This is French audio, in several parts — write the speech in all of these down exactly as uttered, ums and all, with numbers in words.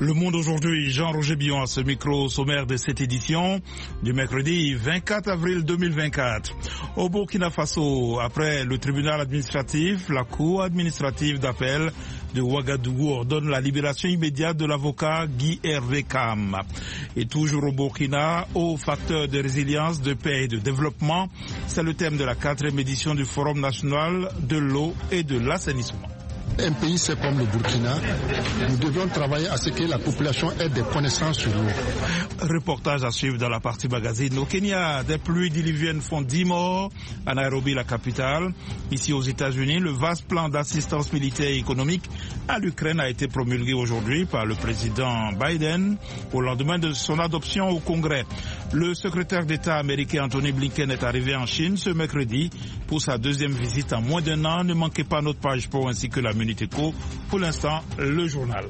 Le Monde aujourd'hui, Jean-Roger Billon à ce micro sommaire de cette édition du mercredi vingt-quatre avril deux mille vingt-quatre. Au Burkina Faso, après le tribunal administratif, la cour administrative d'appel de Ouagadougou ordonne la libération immédiate de l'avocat Guy Hervé Kam. Et toujours au Burkina, haut facteur de résilience, de paix et de développement, c'est le thème de la quatrième édition du Forum national de l'eau et de l'assainissement. Un pays c'est comme le Burkina, nous devions travailler à ce que la population ait des connaissances sur l'eau. Reportage à suivre dans la partie magazine. Au Kenya, des pluies diluviennes font dix morts à Nairobi, la capitale. Ici aux États-Unis, le vaste plan d'assistance militaire et économique à l'Ukraine a été promulgué aujourd'hui par le président Biden au lendemain de son adoption au Congrès. Le secrétaire d'État américain Anthony Blinken est arrivé en Chine ce mercredi pour sa deuxième visite en moins d'un an. Ne manquez pas notre page pro ainsi que la Minute Éco. Pour l'instant, le journal.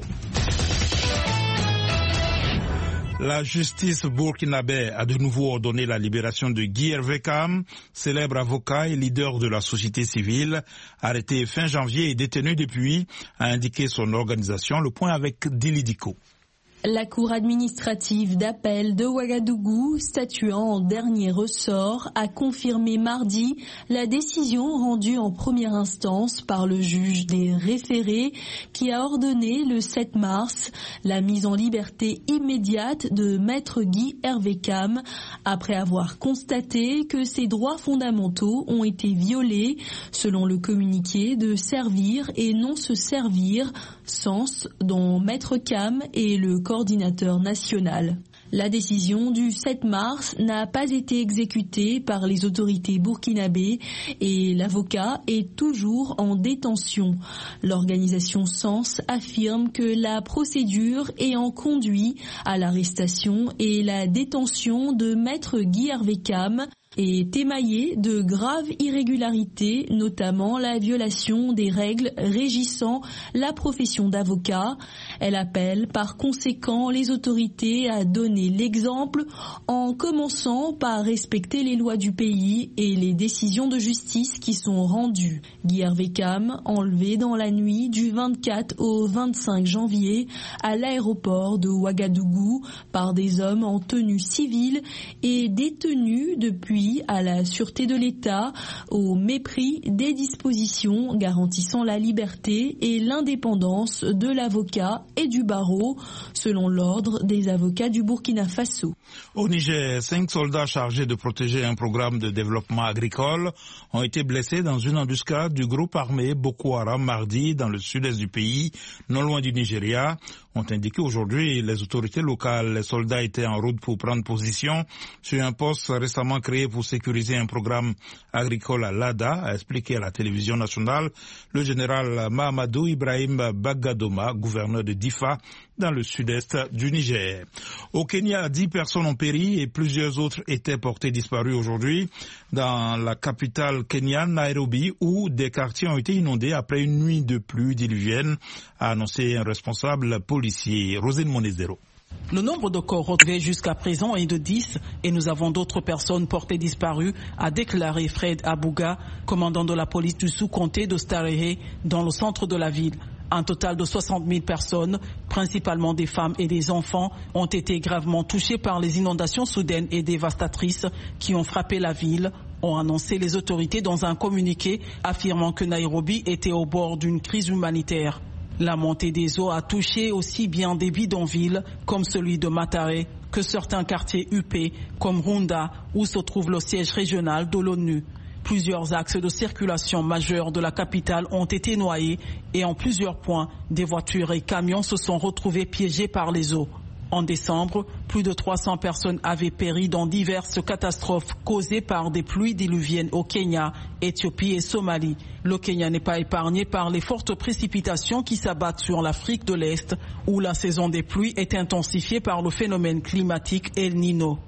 La justice burkinabé a de nouveau ordonné la libération de Guy Hervé Kam, célèbre avocat et leader de la société civile, arrêté fin janvier et détenu depuis, a indiqué son organisation. Le point avec Dili Diko. La cour administrative d'appel de Ouagadougou, statuant en dernier ressort, a confirmé mardi la décision rendue en première instance par le juge des référés qui a ordonné le sept mars la mise en liberté immédiate de maître Guy Hervé Kam après avoir constaté que ses droits fondamentaux ont été violés selon le communiqué de servir et non se servir, sens dont maître Kam est le coordinateur national. La décision du sept mars n'a pas été exécutée par les autorités burkinabées et l'avocat est toujours en détention. L'organisation Sens affirme que la procédure ayant conduit à l'arrestation et la détention de maître Guy Hervé Kam est émaillée de graves irrégularités, notamment la violation des règles régissant la profession d'avocat. Elle appelle par conséquent les autorités à donner l'exemple en commençant par respecter les lois du pays et les décisions de justice qui sont rendues. Guy Hervé Kam, enlevé dans la nuit du vingt-quatre au vingt-cinq janvier à l'aéroport de Ouagadougou par des hommes en tenue civile, est détenu depuis à la sûreté de l'État au mépris des dispositions garantissant la liberté et l'indépendance de l'avocat et du barreau, selon l'ordre des avocats du Burkina Faso. Au Niger, cinq soldats chargés de protéger un programme de développement agricole ont été blessés dans une embuscade du groupe armé Boko Haram mardi dans le sud-est du pays, non loin du Nigeria, ont indiqué aujourd'hui les autorités locales. Les soldats étaient en route pour prendre position sur un poste récemment créé pour sécuriser un programme agricole à Lada, a expliqué à la télévision nationale le général Mahamadou Ibrahim Bagadoma, gouverneur de Difa, dans le sud-est du Niger. Au Kenya, dix personnes ont péri et plusieurs autres étaient portées disparues aujourd'hui dans la capitale kenyane, Nairobi, où des quartiers ont été inondés après une nuit de pluie diluvienne, a annoncé un responsable policier, Rosine Monezero. Le nombre de corps retrouvés jusqu'à présent est de dix et nous avons d'autres personnes portées disparues, a déclaré Fred Abouga, commandant de la police du sous-comté de Starehe, dans le centre de la ville. Un total de soixante mille personnes, principalement des femmes et des enfants, ont été gravement touchées par les inondations soudaines et dévastatrices qui ont frappé la ville, ont annoncé les autorités dans un communiqué affirmant que Nairobi était au bord d'une crise humanitaire. La montée des eaux a touché aussi bien des bidonvilles comme celui de Matare que certains quartiers huppés comme Runda où se trouve le siège régional de l'ONU. Plusieurs axes de circulation majeurs de la capitale ont été noyés et en plusieurs points, des voitures et camions se sont retrouvés piégés par les eaux. En décembre, plus de trois cents personnes avaient péri dans diverses catastrophes causées par des pluies diluviennes au Kenya, Éthiopie et Somalie. Le Kenya n'est pas épargné par les fortes précipitations qui s'abattent sur l'Afrique de l'Est, où la saison des pluies est intensifiée par le phénomène climatique El Niño.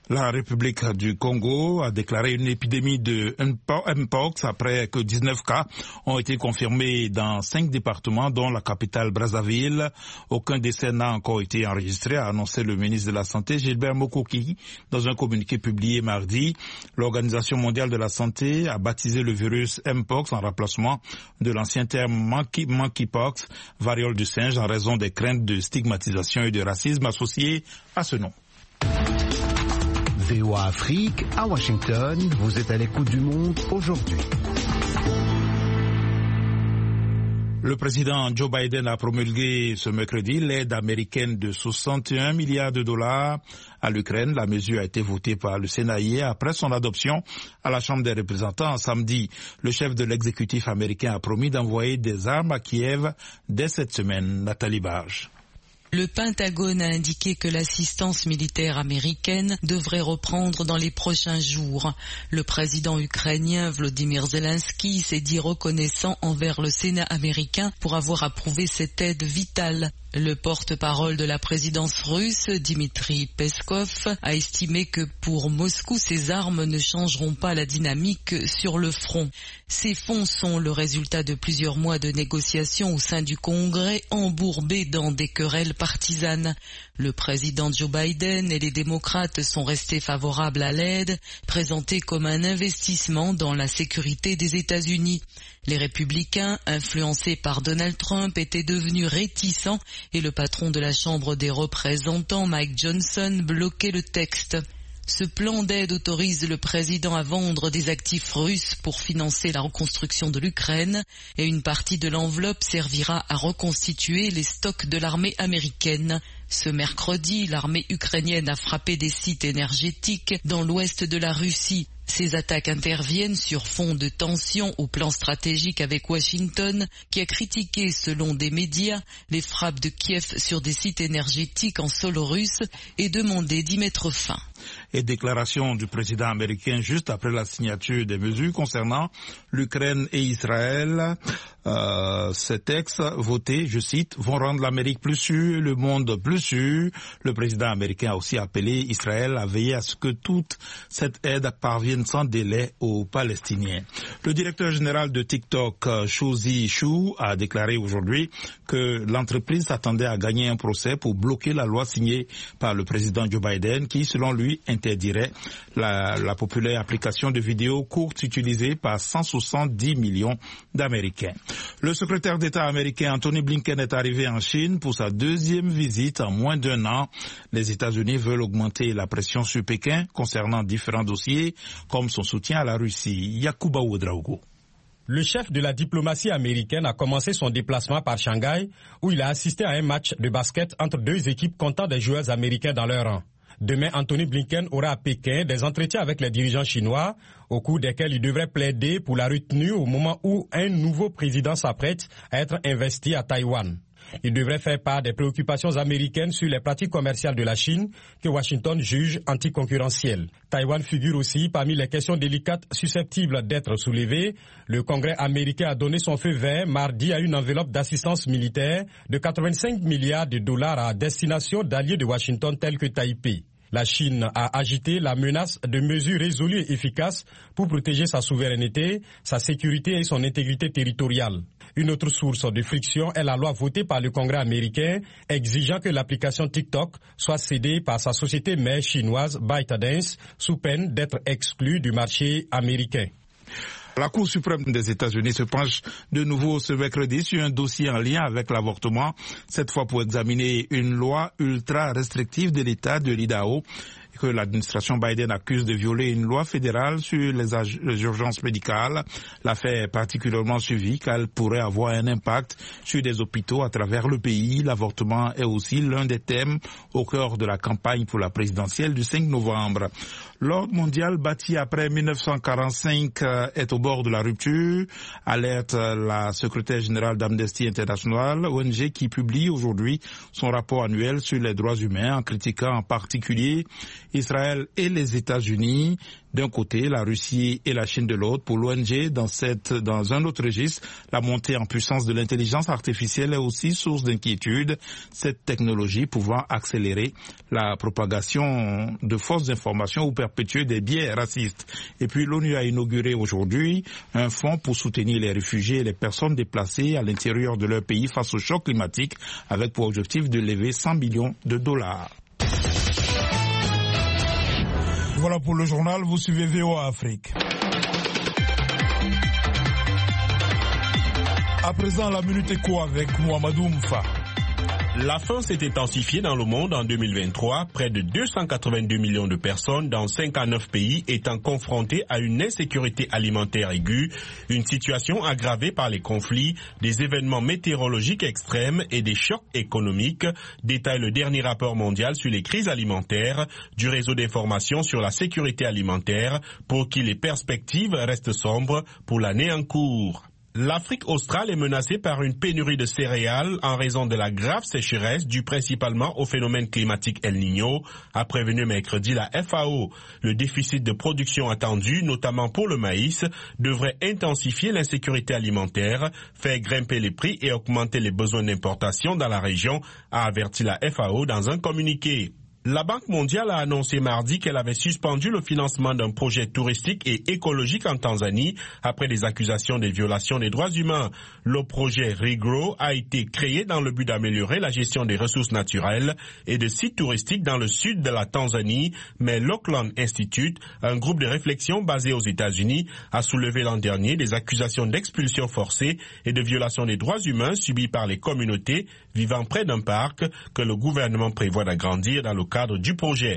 La République du Congo a déclaré une épidémie de Mpox après que dix-neuf cas ont été confirmés dans cinq départements, dont la capitale Brazzaville. Aucun décès n'a encore été enregistré, a annoncé le ministre de la Santé, Gilbert Mokoki, dans un communiqué publié mardi. L'Organisation mondiale de la santé a baptisé le virus Mpox en remplacement de l'ancien terme monkey, monkeypox, variole du singe, en raison des craintes de stigmatisation et de racisme associées à ce nom. V O A Afrique, à Washington, vous êtes à l'écoute du monde aujourd'hui. Le président Joe Biden a promulgué ce mercredi l'aide américaine de soixante et un milliards de dollars à l'Ukraine. La mesure a été votée par le Sénat hier après son adoption à la Chambre des représentants samedi. Le chef de l'exécutif américain a promis d'envoyer des armes à Kiev dès cette semaine. Nathalie Barge. Le Pentagone a indiqué que l'assistance militaire américaine devrait reprendre dans les prochains jours. Le président ukrainien Volodymyr Zelensky s'est dit reconnaissant envers le Sénat américain pour avoir approuvé cette aide vitale. Le porte-parole de la présidence russe, Dmitry Peskov, a estimé que pour Moscou, ces armes ne changeront pas la dynamique sur le front. Ces fonds sont le résultat de plusieurs mois de négociations au sein du Congrès, embourbés dans des querelles partisanes. Le président Joe Biden et les démocrates sont restés favorables à l'aide, présentée comme un investissement dans la sécurité des États-Unis. Les républicains, influencés par Donald Trump, étaient devenus réticents et le patron de la Chambre des représentants, Mike Johnson, bloquait le texte. Ce plan d'aide autorise le président à vendre des actifs russes pour financer la reconstruction de l'Ukraine et une partie de l'enveloppe servira à reconstituer les stocks de l'armée américaine. Ce mercredi, l'armée ukrainienne a frappé des sites énergétiques dans l'ouest de la Russie. Ces attaques interviennent sur fond de tensions au plan stratégique avec Washington, qui a critiqué, selon des médias, les frappes de Kiev sur des sites énergétiques en sol russe et demandé d'y mettre fin. Et déclaration du président américain juste après la signature des mesures concernant l'Ukraine et Israël. Euh, ces textes votés, je cite, vont rendre l'Amérique plus sûre, le monde plus sûr. Le président américain a aussi appelé Israël à veiller à ce que toute cette aide parvienne sans délai aux Palestiniens. Le directeur général de TikTok, Shouzi Chou, a déclaré aujourd'hui que l'entreprise s'attendait à gagner un procès pour bloquer la loi signée par le président Joe Biden qui, selon lui, interdirait la, la populaire application de vidéos courtes utilisée par cent soixante-dix millions d'Américains. Le secrétaire d'État américain Anthony Blinken est arrivé en Chine pour sa deuxième visite en moins d'un an. Les États-Unis veulent augmenter la pression sur Pékin concernant différents dossiers, comme son soutien à la Russie. Yacouba Ouedraogo. Le chef de la diplomatie américaine a commencé son déplacement par Shanghai, où il a assisté à un match de basket entre deux équipes comptant des joueurs américains dans leur rang. Demain, Anthony Blinken aura à Pékin des entretiens avec les dirigeants chinois, au cours desquels il devrait plaider pour la retenue au moment où un nouveau président s'apprête à être investi à Taïwan. Il devrait faire part des préoccupations américaines sur les pratiques commerciales de la Chine que Washington juge anticoncurrentielles. Taïwan figure aussi parmi les questions délicates susceptibles d'être soulevées. Le Congrès américain a donné son feu vert mardi à une enveloppe d'assistance militaire de quatre-vingt-cinq milliards de dollars à destination d'alliés de Washington tels que Taipei. La Chine a agité la menace de mesures résolues et efficaces pour protéger sa souveraineté, sa sécurité et son intégrité territoriale. Une autre source de friction est la loi votée par le Congrès américain exigeant que l'application TikTok soit cédée par sa société mère chinoise ByteDance sous peine d'être exclue du marché américain. La Cour suprême des États-Unis se penche de nouveau ce mercredi sur un dossier en lien avec l'avortement, cette fois pour examiner une loi ultra restrictive de l'État de l'Idaho que l'administration Biden accuse de violer une loi fédérale sur les, les urgences médicales. L'affaire est particulièrement suivie car elle pourrait avoir un impact sur des hôpitaux à travers le pays. L'avortement est aussi l'un des thèmes au cœur de la campagne pour la présidentielle du cinq novembre. L'ordre mondial bâti après mille neuf cent quarante-cinq est au bord de la rupture, alerte la secrétaire générale d'Amnesty International, O N G qui publie aujourd'hui son rapport annuel sur les droits humains en critiquant en particulier Israël et les États-Unis. d'un côté, la Russie et la Chine de l'autre. Pour l'O N G, dans, cette, dans un autre registre, la montée en puissance de l'intelligence artificielle est aussi source d'inquiétude, cette technologie pouvant accélérer la propagation de fausses informations ou perpétuer des biais racistes. Et puis l'ONU a inauguré aujourd'hui un fonds pour soutenir les réfugiés et les personnes déplacées à l'intérieur de leur pays face au choc climatique, avec pour objectif de lever cent millions de dollars. Voilà pour le journal, vous suivez V O A Afrique. À présent, la Minute Éco avec Mouamadou Moufa. La faim s'est intensifiée dans le monde en deux mille vingt-trois, près de deux cent quatre-vingt-deux millions de personnes dans cinquante-neuf pays étant confrontées à une insécurité alimentaire aiguë, une situation aggravée par les conflits, des événements météorologiques extrêmes et des chocs économiques, détaille le dernier rapport mondial sur les crises alimentaires du réseau d'information sur la sécurité alimentaire, pour qui les perspectives restent sombres pour l'année en cours. L'Afrique australe est menacée par une pénurie de céréales en raison de la grave sécheresse due principalement au phénomène climatique El Niño, a prévenu mercredi la F A O. Le déficit de production attendu, notamment pour le maïs, devrait intensifier l'insécurité alimentaire, faire grimper les prix et augmenter les besoins d'importation dans la région, a averti la F A O dans un communiqué. La Banque mondiale a annoncé mardi qu'elle avait suspendu le financement d'un projet touristique et écologique en Tanzanie après des accusations de violation des droits humains. Le projet Regrow a été créé dans le but d'améliorer la gestion des ressources naturelles et de sites touristiques dans le sud de la Tanzanie, mais l'Auckland Institute, un groupe de réflexion basé aux États-Unis, a soulevé l'an dernier des accusations d'expulsion forcée et de violation des droits humains subies par les communautés vivant près d'un parc que le gouvernement prévoit d'agrandir dans le cadre du projet.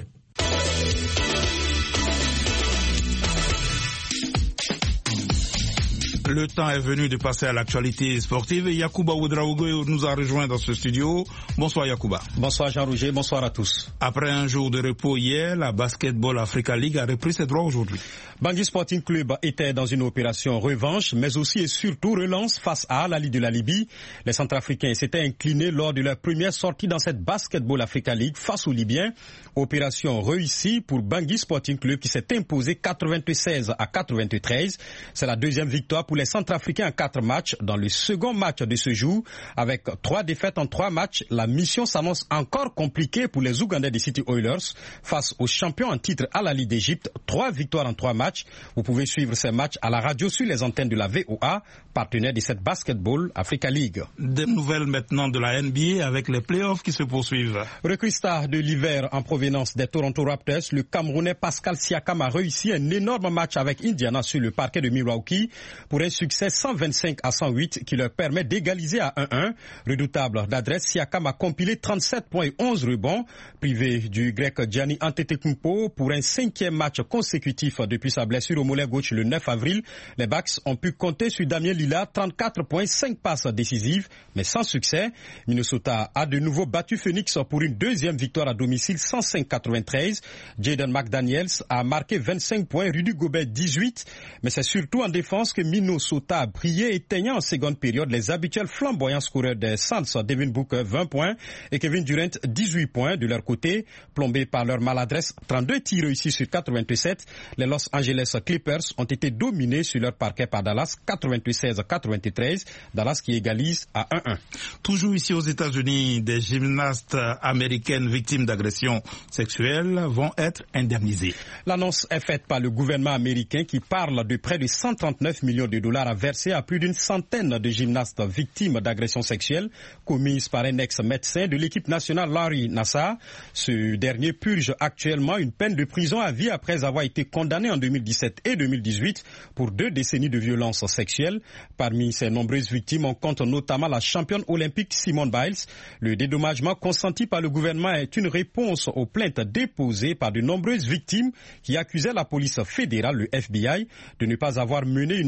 Le temps est venu de passer à l'actualité sportive et Yacouba Ouedraogo nous a rejoint dans ce studio. Bonsoir Yacouba. Bonsoir Jean-Roger, bonsoir à tous. Après un jour de repos hier, la Basketball Africa League a repris ses droits aujourd'hui. Bangui Sporting Club était dans une opération revanche, mais aussi et surtout relance face à Al-Ahly de la Libye. Les Centrafricains s'étaient inclinés lors de leur première sortie dans cette Basketball Africa League face aux Libyens. Opération réussie pour Bangui Sporting Club qui s'est imposé quatre-vingt-seize à quatre-vingt-treize. C'est la deuxième victoire pour les Centrafricains en quatre matchs. Dans le second match de ce jour, avec trois défaites en trois matchs, la mission s'annonce encore compliquée pour les Ougandais des City Oilers face aux champions en titre Al-Ahly d'Égypte. Trois victoires en trois matchs. Vous pouvez suivre ces matchs à la radio sur les antennes de la V O A, partenaire de cette Basketball Africa League. Des nouvelles maintenant de la N B A avec les playoffs qui se poursuivent. Recrue star de l'hiver en provenance des Toronto Raptors, le Camerounais Pascal Siakam a réussi un énorme match avec Indiana sur le parquet de Milwaukee pour un succès cent vingt-cinq à cent huit qui leur permet d'égaliser à un un. Redoutable d'adresse, Siakam a compilé trente-sept points et onze rebonds. Privé du grec Giannis Antetokounmpo pour un cinquième match consécutif depuis sa blessure au mollet gauche le neuf avril, les Bucks ont pu compter sur Damien Lillard, trente-quatre points, cinq passes décisives, mais sans succès. Minnesota a de nouveau battu Phoenix pour une deuxième victoire à domicile, cent cinq à quatre-vingt-treize. Jaden McDaniels a marqué vingt-cinq points, Rudy Gobert dix-huit, mais c'est surtout en défense que Minnesota a brillé, éteignant en seconde période les habituels flamboyants scoreurs des Suns, Devin Booker vingt points et Kevin Durant dix-huit points. De leur côté, plombés par leur maladresse, trente-deux tirs réussis sur quatre-vingt-sept, les Los Angeles Clippers ont été dominés sur leur parquet par Dallas, quatre-vingt-seize à quatre-vingt-treize, Dallas qui égalise à un un. Toujours ici aux États-Unis, des gymnastes américaines victimes d'agressions sexuelles vont être indemnisées. L'annonce est faite par le gouvernement américain qui parle de près de cent trente-neuf millions de dollars à verser à plus d'une centaine de gymnastes victimes d'agressions sexuelles commises par un ex-médecin de l'équipe nationale Larry Nassar. Ce dernier purge actuellement une peine de prison à vie après avoir été condamné en deux mille dix-sept et deux mille dix-huit pour deux décennies de violences sexuelles. Parmi ces nombreuses victimes, on compte notamment la championne olympique Simone Biles. Le dédommagement consenti par le gouvernement est une réponse aux plaintes déposées par de nombreuses victimes qui accusaient la police fédérale, le F B I, de ne pas avoir mené une enquête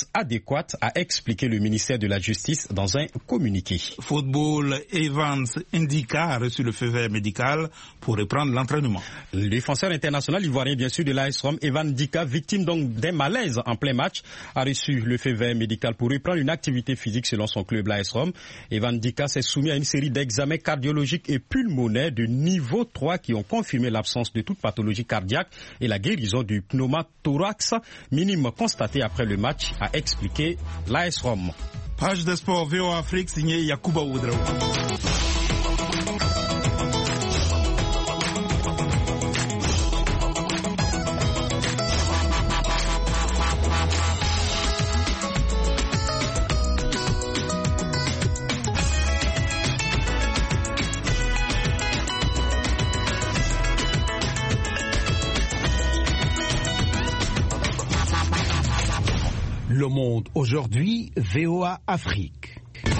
adéquate, a expliqué le ministère de la Justice dans un communiqué. Football, Evans Ndika a reçu le feu vert médical pour reprendre l'entraînement. Le défenseur international ivoirien, bien sûr, de l'A S Rome, Evan Ndika, victime donc d'un malaise en plein match, a reçu le feu vert médical pour reprendre une activité physique selon son club, l'A S Rome. Evan Ndika s'est soumis à une série d'examens cardiologiques et pulmonaires de niveau trois qui ont confirmé l'absence de toute pathologie cardiaque et la guérison du pneumothorax minime constaté après le match, a expliqué l'A S Rome. Page de sport V O A Afrique signé Yacouba Oudraoui. Le Monde aujourd'hui, V O A Afrique.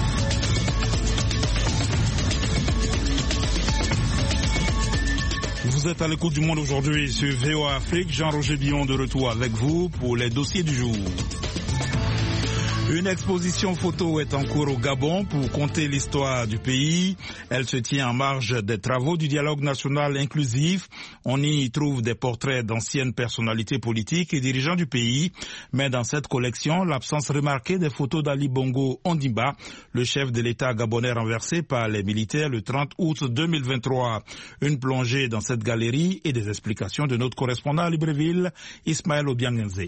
Vous êtes à l'écoute du Monde aujourd'hui sur V O A Afrique. Jean-Roger Billon de retour avec vous pour les dossiers du jour. Une exposition photo est en cours au Gabon pour conter l'histoire du pays. Elle se tient en marge des travaux du dialogue national inclusif. On y trouve des portraits d'anciennes personnalités politiques et dirigeants du pays. Mais dans cette collection, l'absence remarquée des photos d'Ali Bongo Ondimba, le chef de l'État gabonais renversé par les militaires le trente août deux mille vingt-trois. Une plongée dans cette galerie et des explications de notre correspondant à Libreville, Ismaël Obiangenze.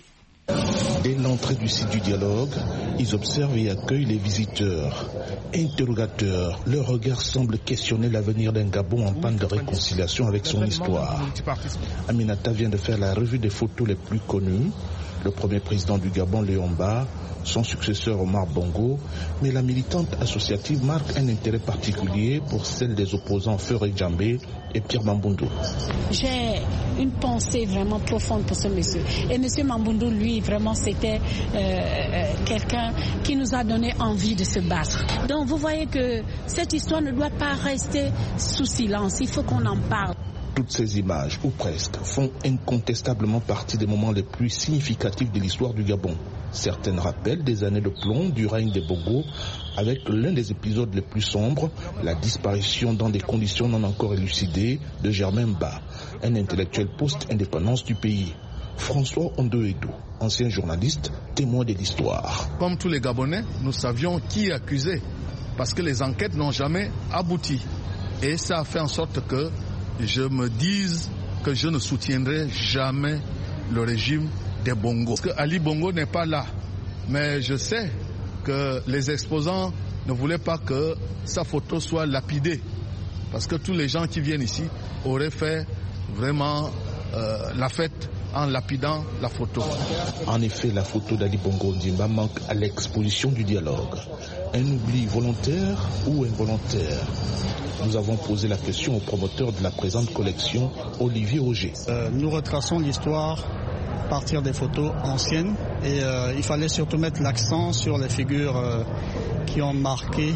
Dès l'entrée du site du dialogue, ils observent et accueillent les visiteurs. Interrogateurs, leur regard semble questionner l'avenir d'un Gabon en panne de réconciliation avec son histoire. Aminata vient de faire la revue des photos les plus connues. Le premier président du Gabon, Léon Mba, son successeur Omar Bongo, mais la militante associative marque un intérêt particulier pour celle des opposants Feuré Djambé et Pierre Mamboundou. J'ai une pensée vraiment profonde pour ce monsieur. Et monsieur Mamboundou, lui, vraiment, c'était euh, euh, quelqu'un qui nous a donné envie de se battre. Donc vous voyez que cette histoire ne doit pas rester sous silence, il faut qu'on en parle. Toutes ces images, ou presque, font incontestablement partie des moments les plus significatifs de l'histoire du Gabon. Certaines rappellent des années de plomb du règne des Bongo, avec l'un des épisodes les plus sombres, la disparition dans des conditions non encore élucidées de Germain Mba, un intellectuel post-indépendance du pays. François Ondoedo, ancien journaliste, témoin de l'histoire. Comme tous les Gabonais, nous savions qui accusait, parce que les enquêtes n'ont jamais abouti. Et ça a fait en sorte que je me dise que je ne soutiendrai jamais le régime des Bongo. Parce que Ali Bongo n'est pas là. Mais je sais que les exposants ne voulaient pas que sa photo soit lapidée. Parce que tous les gens qui viennent ici auraient fait vraiment euh, la fête en lapidant la photo. En effet, la photo d'Ali Bongo Ondimba manque à l'exposition du dialogue. Un oubli volontaire ou involontaire? Nous avons posé la question au promoteur de la présente collection, Olivier Auger. Euh, nous retraçons l'histoire à partir des photos anciennes et euh, il fallait surtout mettre l'accent sur les figures euh, qui ont marqué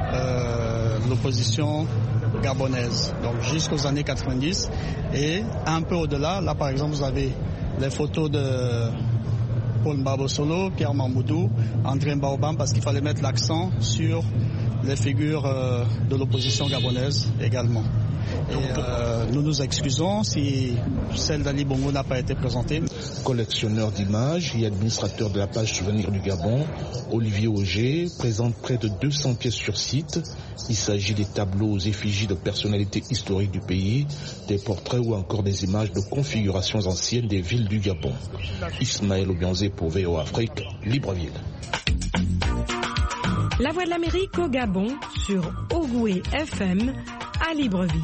euh, l'opposition gabonaise, donc jusqu'aux années quatre-vingt-dix et un peu au-delà. Là par exemple vous avez les photos de Paul Mbabosolo, Pierre Mamboundou, André Mbaobam, parce qu'il fallait mettre l'accent sur les figures euh, de l'opposition gabonaise également. Et euh, nous nous excusons si celle d'Ali Bongo n'a pas été présentée. Collectionneur d'images et administrateur de la page Souvenir du Gabon, Olivier Auger présente près de deux cents pièces sur site. Il s'agit des tableaux aux effigies de personnalités historiques du pays, des portraits ou encore des images de configurations anciennes des villes du Gabon. Ismaël Obianze pour V O A Afrique, Libreville. La Voix de l'Amérique au Gabon sur Ogoué F M à Libreville.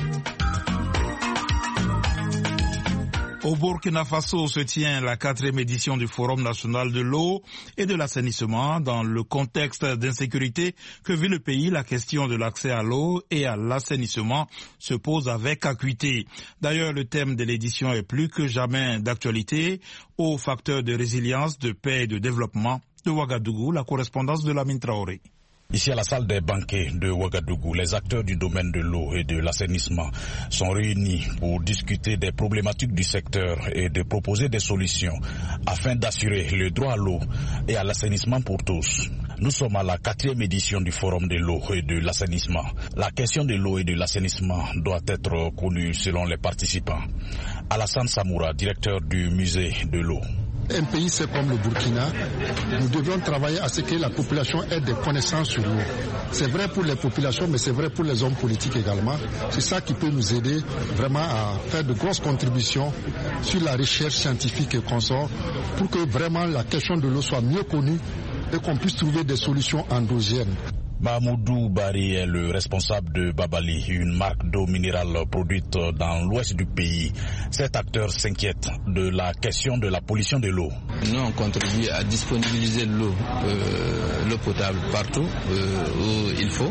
Au Burkina Faso se tient la quatrième édition du Forum national de l'eau et de l'assainissement. Dans le contexte d'insécurité que vit le pays, la question de l'accès à l'eau et à l'assainissement se pose avec acuité. D'ailleurs, le thème de l'édition est plus que jamais d'actualité. Aux facteurs de résilience, de paix et de développement de Ouagadougou, la correspondance de Lamine Traoré. Ici à la salle des banquets de Ouagadougou, les acteurs du domaine de l'eau et de l'assainissement sont réunis pour discuter des problématiques du secteur et de proposer des solutions afin d'assurer le droit à l'eau et à l'assainissement pour tous. Nous sommes à la quatrième édition du Forum de l'eau et de l'assainissement. La question de l'eau et de l'assainissement doit être connue selon les participants. Alassane Samoura, directeur du musée de l'eau. Un pays c'est comme le Burkina, nous devons travailler à ce que la population ait des connaissances sur l'eau. C'est vrai pour les populations, mais c'est vrai pour les hommes politiques également. C'est ça qui peut nous aider vraiment à faire de grosses contributions sur la recherche scientifique et consort pour que vraiment la question de l'eau soit mieux connue et qu'on puisse trouver des solutions endogènes. Mahmoudou Bari est le responsable de Babali, une marque d'eau minérale produite dans l'ouest du pays. Cet acteur s'inquiète de la question de la pollution de l'eau. Nous, on contribue à disponibiliser l'eau, euh, l'eau potable partout euh, où il faut.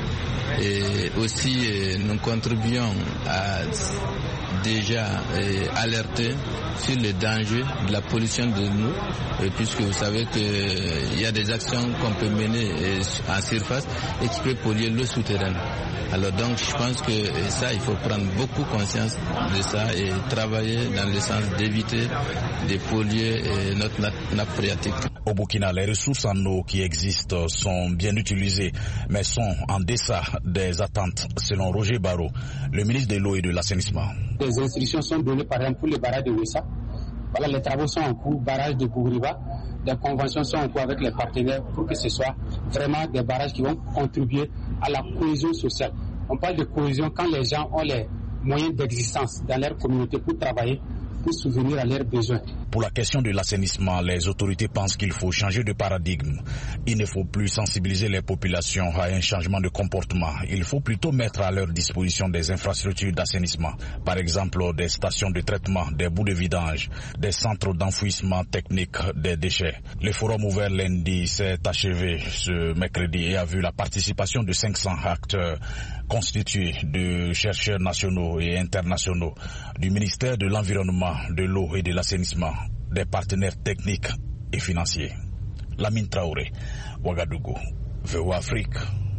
Et aussi, euh, nous contribuons à déjà euh, alerter sur les dangers de la pollution de l'eau, euh, puisque vous savez qu'il euh, y a des actions qu'on peut mener euh, en surface et qui peuvent polluer l'eau souterraine. Alors donc je pense que euh, ça, il faut prendre beaucoup conscience de ça et travailler dans le sens d'éviter de polluer euh, notre nappe phréatique. Au Burkina, les ressources en eau qui existent sont bien utilisées, mais sont en deçà des attentes, selon Roger Barreau, le ministre de l'eau et de l'assainissement. Les instructions sont données par exemple pour le barrage de Wessa. Voilà, les travaux sont en cours, barrage de Bougriba. Des conventions sont en cours avec les partenaires pour que ce soit vraiment des barrages qui vont contribuer à la cohésion sociale. On parle de cohésion quand les gens ont les moyens d'existence dans leur communauté pour travailler, pour souvenir à leurs besoins. Pour la question de l'assainissement, les autorités pensent qu'il faut changer de paradigme. Il ne faut plus sensibiliser les populations à un changement de comportement. Il faut plutôt mettre à leur disposition des infrastructures d'assainissement. Par exemple, des stations de traitement, des bouts de vidange, des centres d'enfouissement technique des déchets. Le forum ouvert lundi s'est achevé ce mercredi et a vu la participation de cinq cents acteurs constitués de chercheurs nationaux et internationaux, du ministère de l'Environnement, de l'eau et de l'assainissement, des partenaires techniques et financiers. Lamine Traoré, Ouagadougou, V O A Afrique.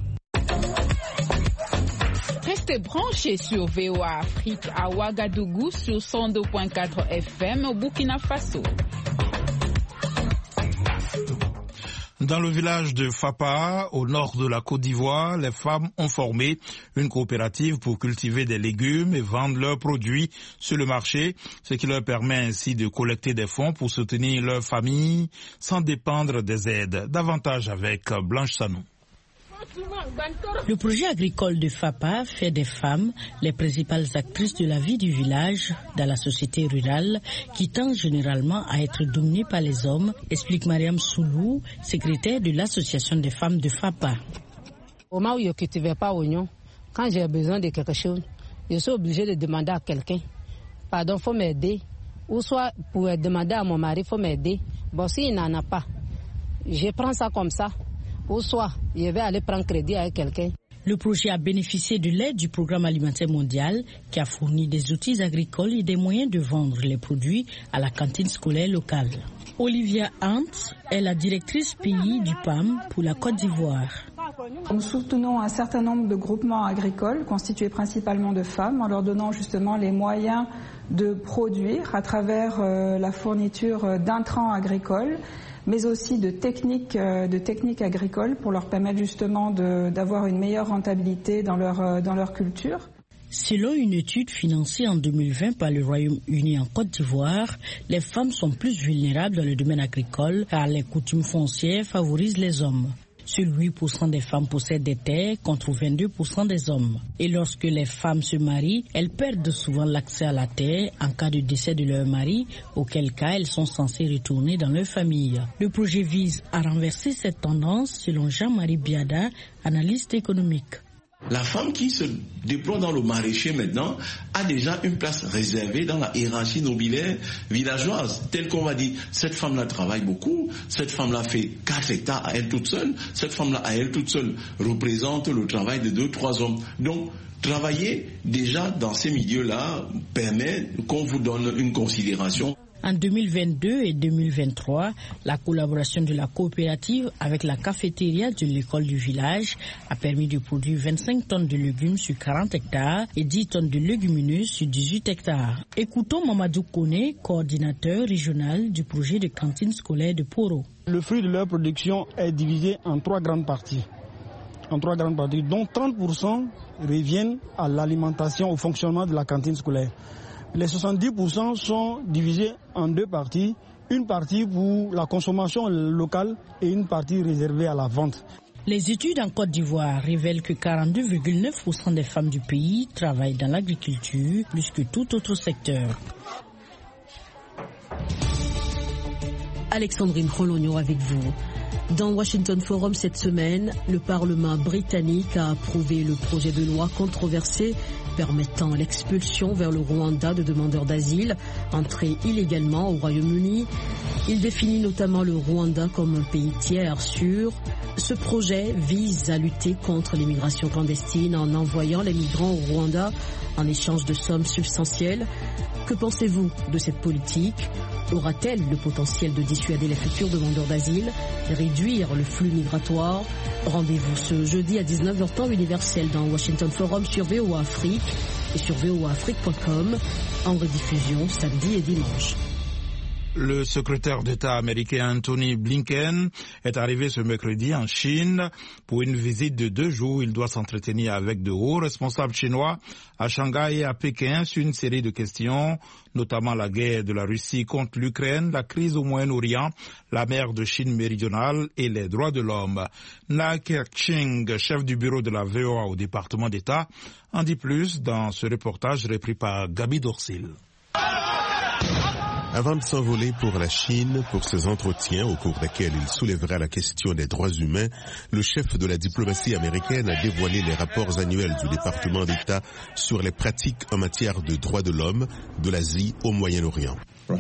Restez branchés sur V O A Afrique à Ouagadougou sur cent deux point quatre F M au Burkina Faso. Dans le village de Fapa, au nord de la Côte d'Ivoire, les femmes ont formé une coopérative pour cultiver des légumes et vendre leurs produits sur le marché, ce qui leur permet ainsi de collecter des fonds pour soutenir leur famille sans dépendre des aides. Davantage avec Blanche Sanou. Le projet agricole de Fapa fait des femmes les principales actrices de la vie du village dans la société rurale qui tend généralement à être dominée par les hommes, explique Mariam Soulou, secrétaire de l'association des femmes de Fapa. Au moment où je ne cultivais pas oignon, quand j'ai besoin de quelque chose, je suis obligée de demander à quelqu'un. Pardon, il faut m'aider. Ou soit pour demander à mon mari, il faut m'aider. Bon, s'il n'en a pas, je prends ça comme ça. Ou soit, je vais aller prendre crédit avec quelqu'un. Le projet a bénéficié de l'aide du Programme alimentaire mondial qui a fourni des outils agricoles et des moyens de vendre les produits à la cantine scolaire locale. Olivia Hunt est la directrice pays du P A M pour la Côte d'Ivoire. Nous soutenons un certain nombre de groupements agricoles constitués principalement de femmes en leur donnant justement les moyens de produire à travers euh, la fourniture d'intrants agricoles, mais aussi de techniques, euh, de techniques agricoles pour leur permettre justement de, d'avoir une meilleure rentabilité dans leur, euh, dans leur culture. Selon une étude financée en deux mille vingt par le Royaume-Uni en Côte d'Ivoire, les femmes sont plus vulnérables dans le domaine agricole car les coutumes foncières favorisent les hommes. Seuls huit pour cent des femmes possèdent des terres contre vingt-deux pour cent des hommes. Et lorsque les femmes se marient, elles perdent souvent l'accès à la terre en cas de décès de leur mari, auquel cas elles sont censées retourner dans leur famille. Le projet vise à renverser cette tendance selon Jean-Marie Biada, analyste économique. La femme qui se déploie dans le maraîcher maintenant a déjà une place réservée dans la hiérarchie nobiliaire villageoise. Tel qu'on va dire, cette femme-là travaille beaucoup, cette femme-là fait quatre hectares à elle toute seule, cette femme-là à elle toute seule représente le travail de deux, trois hommes. Donc, travailler déjà dans ces milieux-là permet qu'on vous donne une considération. En deux mille vingt-deux et deux mille vingt-trois, la collaboration de la coopérative avec la cafétéria de l'école du village a permis de produire vingt-cinq tonnes de légumes sur quarante hectares et dix tonnes de légumineuses sur dix-huit hectares. Écoutons Mamadou Kone, coordinateur régional du projet de cantine scolaire de Poro. Le fruit de leur production est divisé en trois grandes parties. En trois grandes parties, dont trente pour cent reviennent à l'alimentation, au fonctionnement de la cantine scolaire. Les soixante-dix pour cent sont divisés en deux parties, une partie pour la consommation locale et une partie réservée à la vente. Les études en Côte d'Ivoire révèlent que quarante-deux virgule neuf pour cent des femmes du pays travaillent dans l'agriculture plus que tout autre secteur. Alexandrine Rologno avec vous. Dans Washington Forum cette semaine, le Parlement britannique a approuvé le projet de loi controversé permettant l'expulsion vers le Rwanda de demandeurs d'asile entrés illégalement au Royaume-Uni. Il définit notamment le Rwanda comme un pays tiers sûr. Ce projet vise à lutter contre l'immigration clandestine en envoyant les migrants au Rwanda en échange de sommes substantielles. Que pensez-vous de cette politique ? Aura-t-elle le potentiel de dissuader les futurs demandeurs d'asile et réduire le flux migratoire ? Rendez-vous ce jeudi à dix-neuf heures temps universel dans Washington Forum sur V O A Afrique et sur V O A Afrique point com en rediffusion samedi et dimanche. Le secrétaire d'État américain Anthony Blinken est arrivé ce mercredi en Chine pour une visite de deux jours. Il doit s'entretenir avec de hauts responsables chinois à Shanghai et à Pékin sur une série de questions, notamment la guerre de la Russie contre l'Ukraine, la crise au Moyen-Orient, la mer de Chine méridionale et les droits de l'homme. Na Keqing, chef du bureau de la V O A au département d'État, en dit plus dans ce reportage repris par Gabi Dorsil. Avant de s'envoler pour la Chine, pour ses entretiens au cours desquels il soulèvera la question des droits humains, le chef de la diplomatie américaine a dévoilé les rapports annuels du département d'État sur les pratiques en matière de droits de l'homme de l'Asie au Moyen-Orient.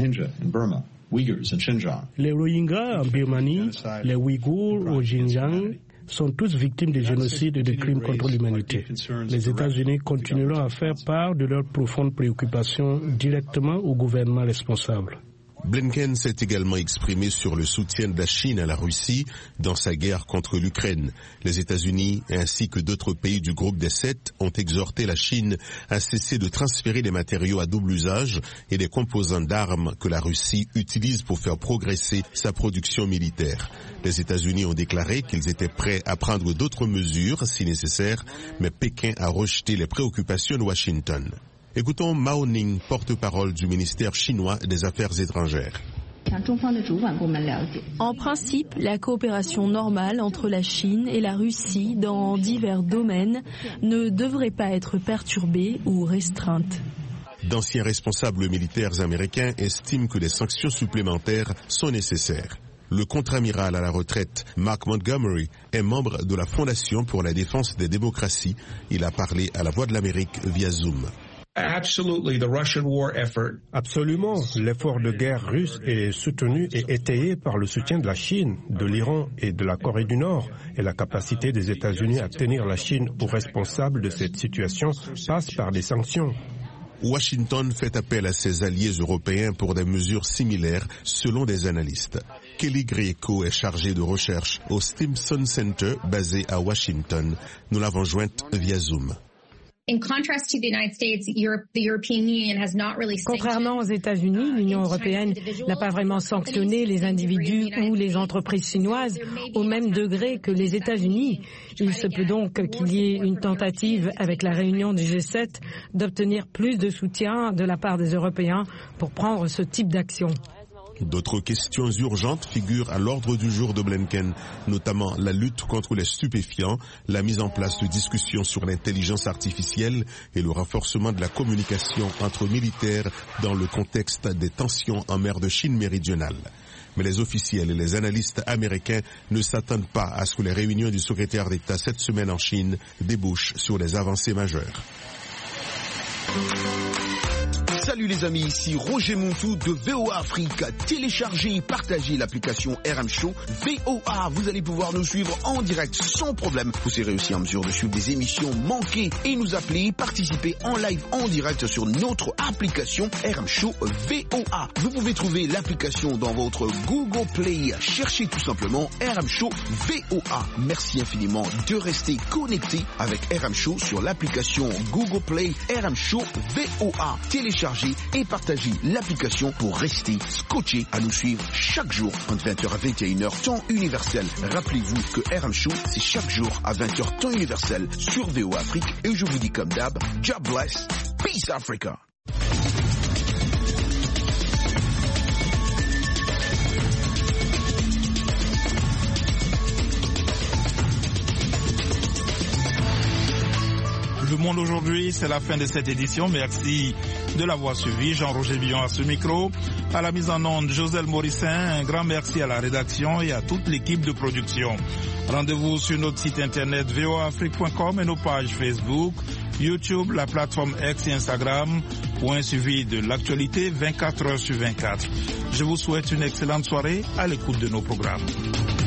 Les Rohingyas en Birmanie, les Ouïghours au Xinjiang sont tous victimes de génocides et de crimes contre l'humanité. Les États-Unis continueront à faire part de leurs profondes préoccupations directement au gouvernement responsable. Blinken s'est également exprimé sur le soutien de la Chine à la Russie dans sa guerre contre l'Ukraine. Les États-Unis ainsi que d'autres pays du groupe des sept ont exhorté la Chine à cesser de transférer des matériaux à double usage et des composants d'armes que la Russie utilise pour faire progresser sa production militaire. Les États-Unis ont déclaré qu'ils étaient prêts à prendre d'autres mesures si nécessaire, mais Pékin a rejeté les préoccupations de Washington. Écoutons Mao Ning, porte-parole du ministère chinois des Affaires étrangères. En principe, la coopération normale entre la Chine et la Russie dans divers domaines ne devrait pas être perturbée ou restreinte. D'anciens responsables militaires américains estiment que des sanctions supplémentaires sont nécessaires. Le contre-amiral à la retraite, Mark Montgomery, est membre de la Fondation pour la défense des démocraties. Il a parlé à la Voix de l'Amérique via Zoom. Absolument, l'effort de guerre russe est soutenu et étayé par le soutien de la Chine, de l'Iran et de la Corée du Nord. Et la capacité des États-Unis à tenir la Chine aux responsables de cette situation passe par des sanctions. Washington fait appel à ses alliés européens pour des mesures similaires, selon des analystes. Kelly Grieco est chargée de recherche au Stimson Center, basé à Washington. Nous l'avons jointe via Zoom. Contrairement aux États-Unis, l'Union européenne n'a pas vraiment sanctionné les individus ou les entreprises chinoises au même degré que les États-Unis. Il se peut donc qu'il y ait une tentative avec la réunion du G sept d'obtenir plus de soutien de la part des Européens pour prendre ce type d'action. D'autres questions urgentes figurent à l'ordre du jour de Blinken, notamment la lutte contre les stupéfiants, la mise en place de discussions sur l'intelligence artificielle et le renforcement de la communication entre militaires dans le contexte des tensions en mer de Chine méridionale. Mais les officiels et les analystes américains ne s'attendent pas à ce que les réunions du secrétaire d'État cette semaine en Chine débouchent sur des avancées majeures. Salut les amis, ici Roger Montou de V O A Afrique. Téléchargez et partagez l'application R M Show V O A. Vous allez pouvoir nous suivre en direct sans problème. Vous serez aussi en mesure de suivre des émissions manquées et nous appeler, participer en live en direct sur notre application R M Show V O A. Vous pouvez trouver l'application dans votre Google Play. Cherchez tout simplement R M Show V O A. Merci infiniment de rester connecté avec R M Show sur l'application Google Play R M Show V O A. Téléchargez et partagez l'application pour rester scotché à nous suivre chaque jour entre vingt heures à vingt et une heures temps universel. Rappelez-vous que R M Show c'est chaque jour à vingt heures temps universel sur V O A Afrique et je vous dis comme d'hab, God bless, peace Africa. Le Monde aujourd'hui, c'est la fin de cette édition. Merci de l'avoir suivi. Jean-Roger Billon à ce micro. À la mise en onde, Joselle Morissin. Un grand merci à la rédaction et à toute l'équipe de production. Rendez-vous sur notre site internet v o a afrique point com et nos pages Facebook, YouTube, la plateforme X et Instagram pour un suivi de l'actualité vingt-quatre heures sur vingt-quatre. Je vous souhaite une excellente soirée à l'écoute de nos programmes.